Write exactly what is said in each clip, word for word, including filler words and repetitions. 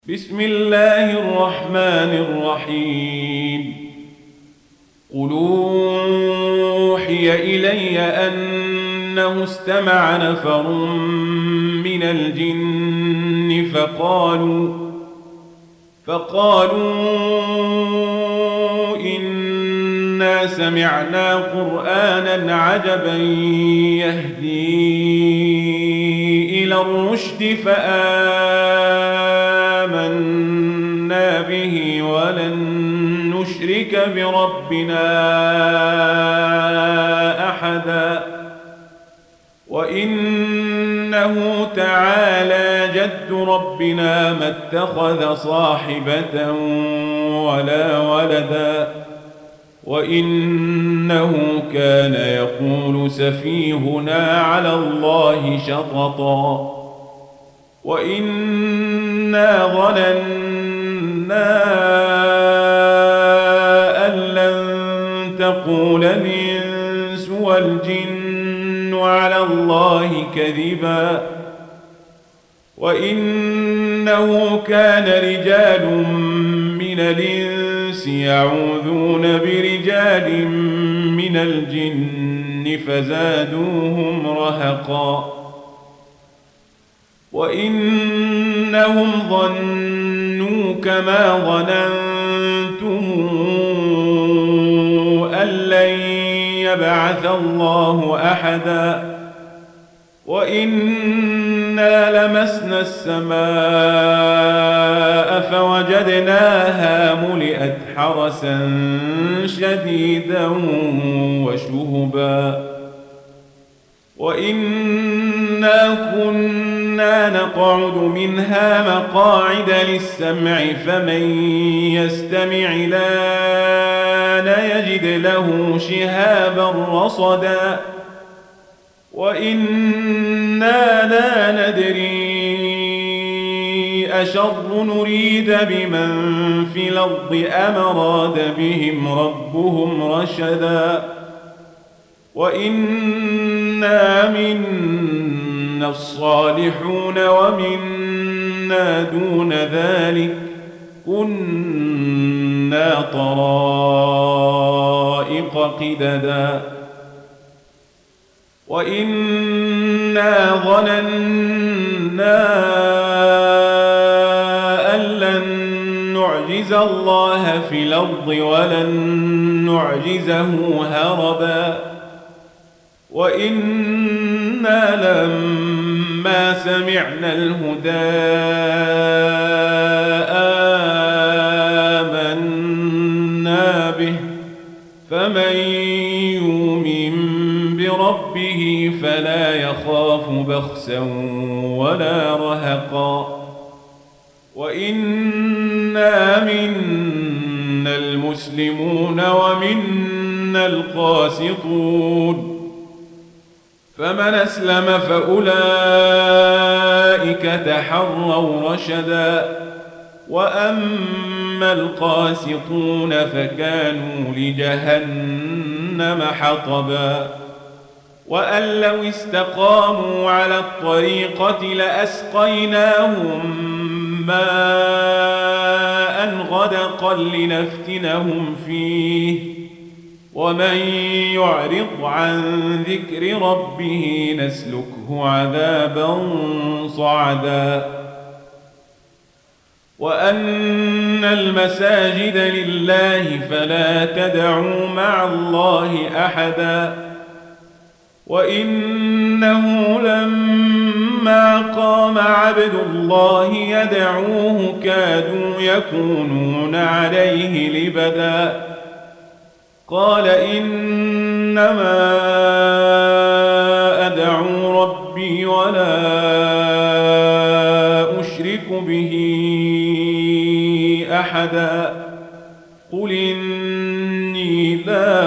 بسم الله الرحمن الرحيم قل أوحي إلي أنه استمع نفر من الجن فقالوا فقالوا إنا سمعنا قرآنا عجبا يهدي إلى الرشد فآمنا به ولن نشرك بربنا أحدا وإنه تعالى جد ربنا ما اتخذ صاحبة ولا ولدا وإنه كان يقول سفيهنا على الله شططا وإنا ظننا أن لن تقول الإنس والجن على الله كذبا وإنه كان رجال من الإنس يعوذون برجال من الجن فزادوهم رهقا وإنهم ظنوا كما ظننتم أن لن يبعث الله أحدا وإنا لمسنا السماء فوجدناها ملئت حرسا شديدا وشهبا وإنا كنا نقعد منها مقاعد للسمع فمن يستمع الآن يجد له شهابا رصدا وإنا لا ندري أشر نريد بمن في الأرض أم أراد بهم ربهم رشدا وإنا منا الصالحون ومنا دون ذلك كنا طرائق قددا وإنا ظننا أن لن نعجز الله في الأرض ولن نعجزه هربا وإنا لما سمعنا الهدى آمنا به فمن يؤمن بربه فلا يخاف بخسا ولا رهقا وإنا منا المسلمون ومنا القاسطون فمن أسلم فأولئك تحروا رشدا وأما القاسطون فكانوا لجهنم حطبا وأن لو استقاموا على الطريقة لأسقيناهم ماء غدقا لنفتنهم فيه ومن يعرض عن ذكر ربه نسلكه عذابا صعدا وأن المساجد لله فلا تدعوا مع الله أحدا وإنه لما قام عبد الله يدعوه كادوا يكونون عليه لبدا قال إنما أدعو ربي ولا أشرك به أحدا قل إني لا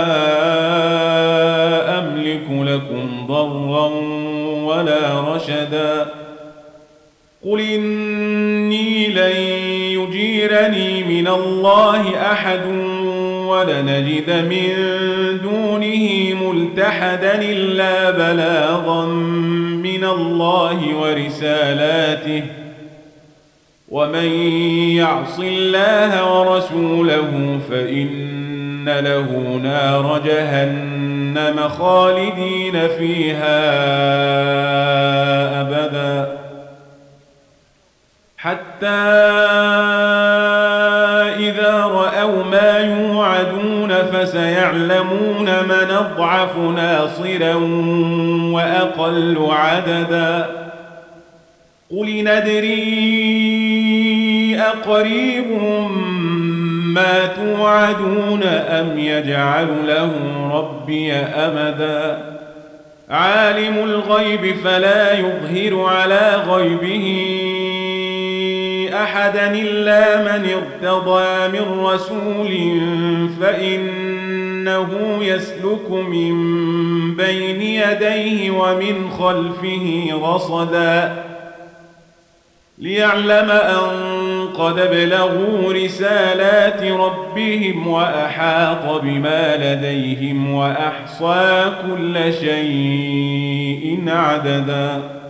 أملك لكم ضرا ولا رشدا قل إني لن يجيرني من الله أحد ولنجد من دونه ملتحدا إلا بلاغا من الله ورسالاته ومن يعص الله ورسوله فإن له نار جهنم خالدين فيها أبدا حتى إذا رأوا ما يوعدون فسيعلمون من أضعف ناصرا وأقل عددا قل ندري أقريب ما توعدون أم يجعل له ربي أمدا عالم الغيب فلا يظهر على غيبه أحدا إلا من ارتضى من رسول فإنه يسلك من بين يديه ومن خلفه رصدا ليعلم أن قد ابلغوا رسالات ربهم وأحاط بما لديهم وأحصى كل شيء عددا